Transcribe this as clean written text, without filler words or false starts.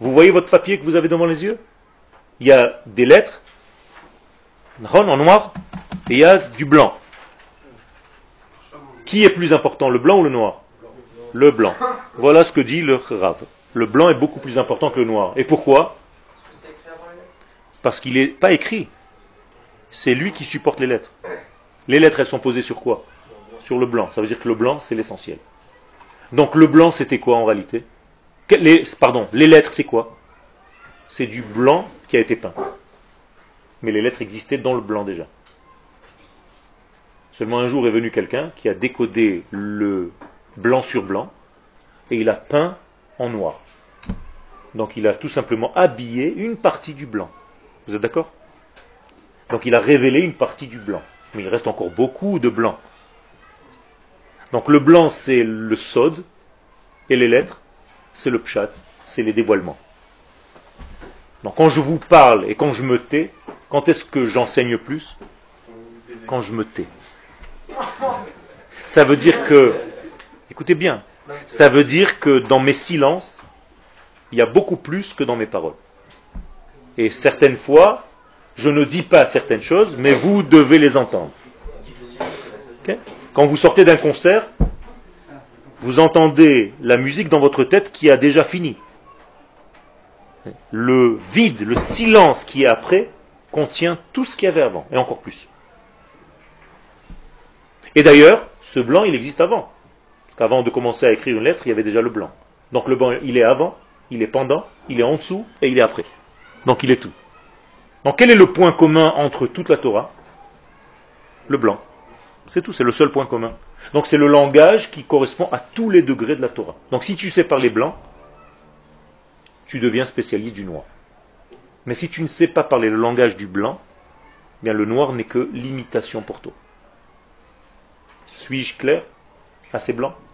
Vous voyez votre papier que vous avez devant les yeux? Il y a des lettres, en noir, et il y a du blanc. Qui est plus important, le blanc ou le noir? Le blanc. Voilà ce que dit le Rav. Le blanc est beaucoup plus important que le noir. Et pourquoi? Parce qu'il n'est pas écrit. C'est lui qui supporte les lettres. Les lettres, elles sont posées sur quoi? Sur le blanc. Ça veut dire que le blanc, c'est l'essentiel. Donc le blanc, c'était quoi en réalité? Les lettres, c'est quoi? C'est du blanc qui a été peint. Mais les lettres existaient dans le blanc déjà. Seulement un jour est venu quelqu'un qui a décodé le blanc sur blanc et il a peint en noir. Donc il a tout simplement habillé une partie du blanc. Vous êtes d'accord? Donc il a révélé une partie du blanc. Mais il reste encore beaucoup de blanc. Donc le blanc c'est le sod et les lettres c'est le pshat, c'est les dévoilements. Donc quand je vous parle et quand je me tais, quand est-ce que j'enseigne plus? Quand je me tais. Ça veut dire que, écoutez bien, ça veut dire que dans mes silences, il y a beaucoup plus que dans mes paroles. Et certaines fois, je ne dis pas certaines choses, mais vous devez les entendre. Okay? Quand vous sortez d'un concert, vous entendez la musique dans votre tête qui a déjà fini. Le vide, le silence qui est après, contient tout ce qu'il y avait avant, et encore plus. Et d'ailleurs, ce blanc, il existe avant. Parce qu'avant de commencer à écrire une lettre, il y avait déjà le blanc. Donc le blanc, il est avant, il est pendant, il est en dessous, et il est après. Donc il est tout. Donc quel est le point commun entre toute la Torah? Le blanc. C'est tout, c'est le seul point commun. Donc c'est le langage qui correspond à tous les degrés de la Torah. Donc si tu sais parler blanc, tu deviens spécialiste du noir. Mais si tu ne sais pas parler le langage du blanc, bien le noir n'est que l'imitation pour toi. Suis-je clair? Assez blanc?